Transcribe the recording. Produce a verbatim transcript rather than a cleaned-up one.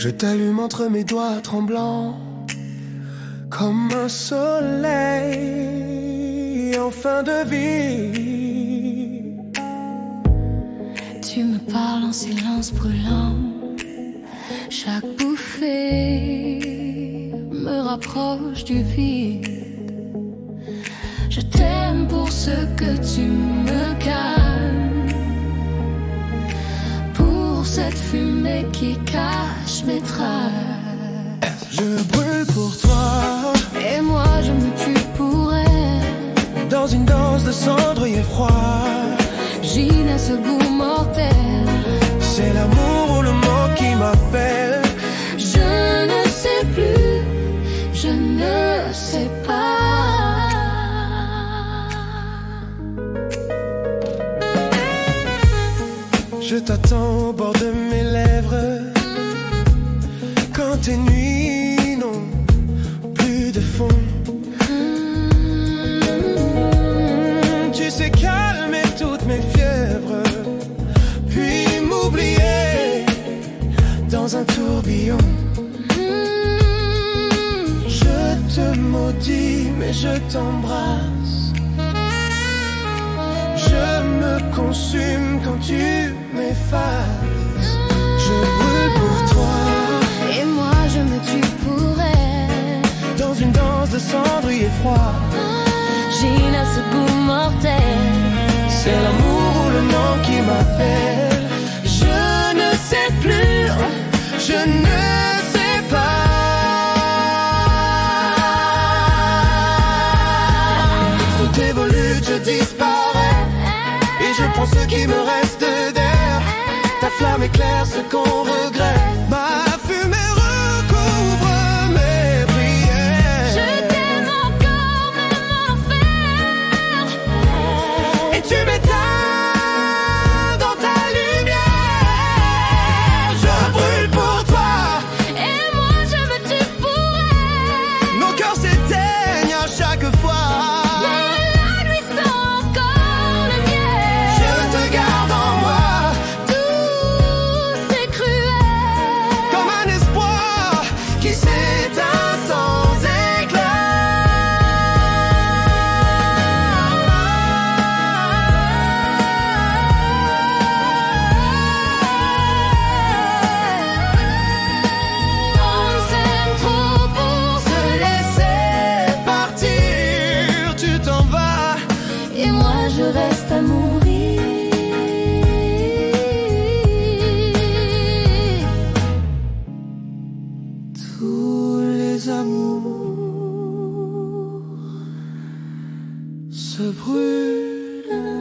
Je t'allume entre mes doigts tremblants, comme un soleil en fin de vie. Tu me parles en silence brûlant. Chaque bouffée me rapproche du vide. Je t'aime pour ce que tu me calmes, pour cette fumée qui cache mes traces. Je brûle pour toi, et moi je me tue pour elle. dans une danse de cendrier froid. J'y n'ai ce goût mortel. C'est l'amour ou le manque qui m'appelle. Je ne sais plus, je ne sais pas. Je t'attends au bord de mes lèvres, quand tes nuits n'ont plus de fond. Mmh, tu sais calmer toutes mes fièvres, puis m'oublier dans un tourbillon. Mmh, je te maudis mais je t'embrasse. Je me consume quand tu m'effaces. Je brûle pour toi, et moi je me tue pour elle. dans une danse de cendrier froid. J'y n'ai ce goût mortel. C'est l'amour ou le manque qui m'appelle. Je ne sais plus, je ne sais pas. Sous tes volutes je disparais, et je prends ce qui me reste d'air. Ta flamme éclaire ce qu'on regrette. Ma fumée recouvre mes prières. Je t'aime encore même enfer, Et tu m'éteins dans ta lumière. Je brûle pour toi, et moi je me tue pour elle. nos cœurs s'éteignent à chaque fois. Mais la nuit sent encore le miel. Je te garde en moi, Tout c'est cruel, comme un espoir qui s'éteint sans on s'aime trop pour se laisser partir. Tu t'en vas, et moi je reste à mourir. tous les amours se brûlent.